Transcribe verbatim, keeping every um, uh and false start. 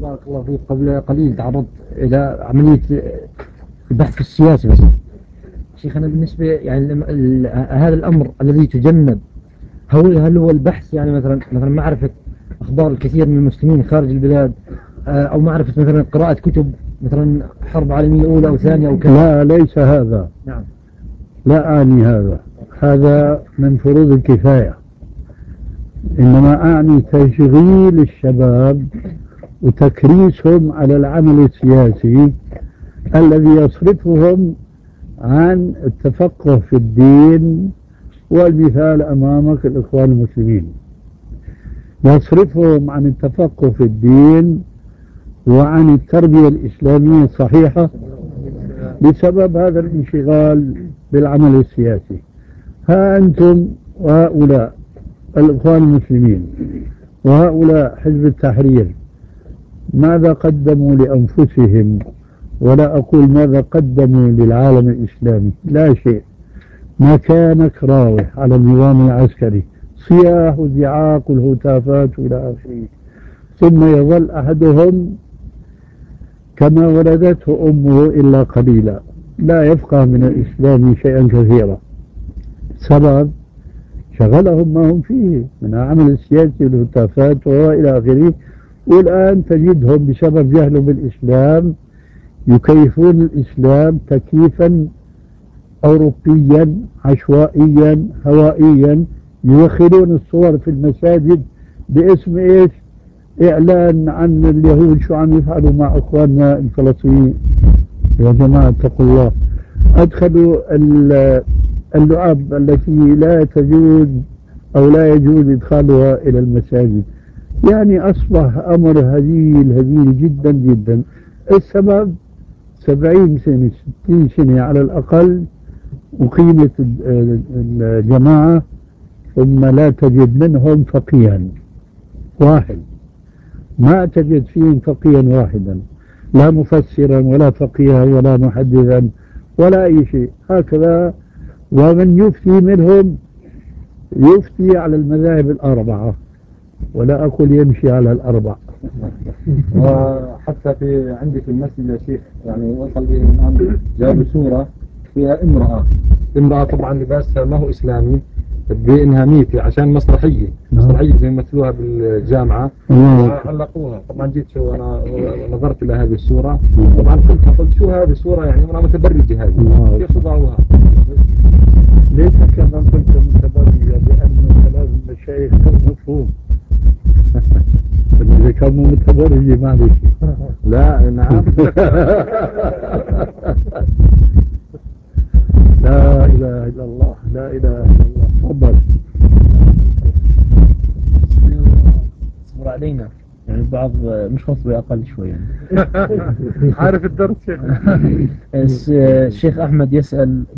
بارك الله فيك. قبل قليل تعرضت إلى عملية البحث السياسي بس شيخنا بالنسبة يعني ال- ال- هذا الأمر الذي تجنب هل هل هو البحث يعني مثلا مثلا معرفة أخبار الكثير من المسلمين خارج البلاد، آه، أو معرفة مثلا قراءة كتب مثلا حرب عالمية أولى أو ثانية أو كذا؟ لا، ليس هذا. نعم. لا أعني هذا. هذا من فروض الكفاية. إنما أعني تشغيل الشباب وتكريسهم على العمل السياسي الذي يصرفهم عن التفقه في الدين. والمثال أمامك الإخوان المسلمين، يصرفهم عن التفقه في الدين وعن التربية الإسلامية الصحيحة بسبب هذا الانشغال بالعمل السياسي. ها أنتم وهؤلاء الإخوان المسلمين وهؤلاء حزب التحرير ماذا قدموا لأنفسهم؟ ولا أقول ماذا قدموا للعالم الإسلامي، لا شيء. مكانك راوح على النظام العسكري، صياح وزعاق والهتافات إلى آخره، ثم يظل أحدهم كما ولدته أمه إلا قليلا، لا يفقه من الإسلام شيئا كثيرا. سبب شغلهم ما هم فيه من العمل السياسي والهتافات وإلى آخره. والآن تجدهم بسبب جهلهم بالإسلام يكيفون الإسلام تكييفا أوروبيا عشوائيا هوائيا، يدخلون الصور في المساجد باسم إيش؟ إعلان عن اليهود شو عم يفعلوا مع إخواننا الفلسطينيين. يا جماعة اتقوا الله. أدخلوا اللعاب التي لا تجوز أو لا يجوز إدخالها إلى المساجد. يعني أصبح أمر هزيل هزيل جدا جدا. السبب سبعين سنة ستين سنة على الأقل وقيمة الجماعة، ثم لا تجد منهم فقيها واحد. ما تجد فيهم فقيها واحدا، لا مفسرا ولا فقيها ولا محدثا ولا أي شيء. هكذا. ومن يفتي منهم يفتي على المذاهب الأربعة، ولا أقول يمشي على الأربع. وحتى في عندي في المسجد يا شيخ يعني وصل به الآن جابوا سورة فيها امرأة امرأة طبعا لباسها ما هو إسلامي، بإنها ميتة عشان مسرحية مسرحية زي ما مثلوها بالجامعة علقوها. طبعا جيت شو أنا نظرت إلى هذه السورة، طبعا قلت قلت شو هذه السورة يعني امرأة متبرجة هذه كيف وضعوها؟ ليس كما قلت متبرجة، لأن كلام المشايخ مفهوم. إذا كانوا متبرجة معلش. لا نعم. لا إله إلا الله، لا إله إلا الله. تفضل. اصبر علينا يعني البعض مش خطبة أقل شوي يعني. عارف الدرس. الشيخ أحمد يسأل